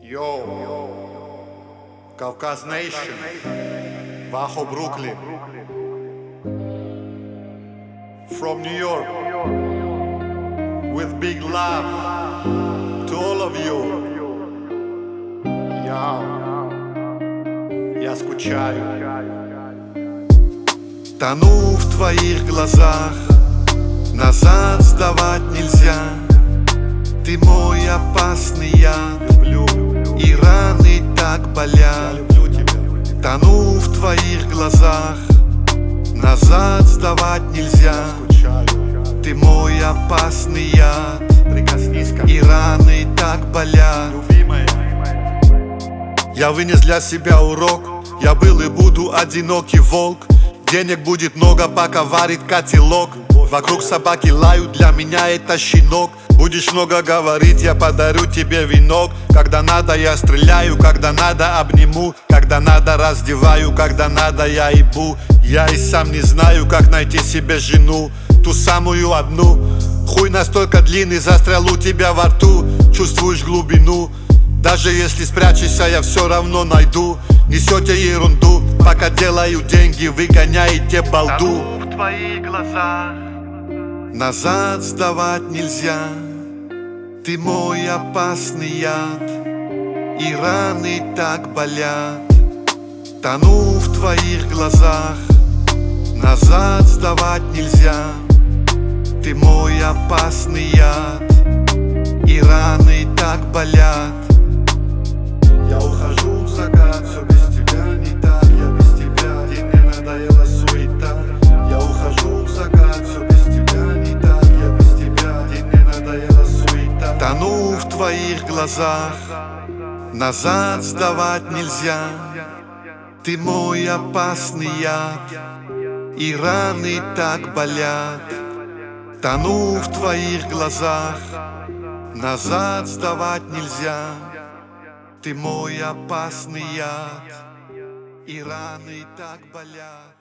Yo, Caucas Nation, Bajo Brooklyn, from New York, with big love to all of you. Я скучаю. Тону в твоих глазах, назад сдавать нельзя. Ты мой опасный яд, Люблю, и раны так я болят. люблю тебя. Тону в твоих глазах, назад сдавать нельзя. Скучаю. Ты мой опасный яд, Прикоснись ко и мне, раны так болят. любимая. Я вынес для себя урок, я был и буду одинокий волк. Денег будет много, пока варит котелок. Вокруг собаки лают, для меня это щенок. Будешь много говорить, я подарю тебе венок. Когда надо, я стреляю, когда надо, обниму. Когда надо, раздеваю, когда надо, я ебу. Я и сам не знаю, как найти себе жену, ту самую одну. Хуй настолько длинный, застрял у тебя во рту. Чувствуешь глубину, даже если спрячешься, я все равно найду. Несете ерунду, пока делаю деньги, выгоняете балду. Тону в твоих глазах, Назад сдавать нельзя. Ты мой опасный яд, и раны так болят. Тону в твоих глазах, назад сдавать нельзя. Ты мой опасный яд, и раны так болят. я ухожу в закат, все без тебя не так, я без тебя, и мне надоела суета. Я ухожу в закат, все без тебя не так, я без тебя, и мне надоела суета. Тону в твоих глазах, назад сдавать нельзя. Ты мой опасный яд, и раны так болят. Тону в твоих глазах, назад сдавать нельзя. Ты мой опасный яд, и раны так болят.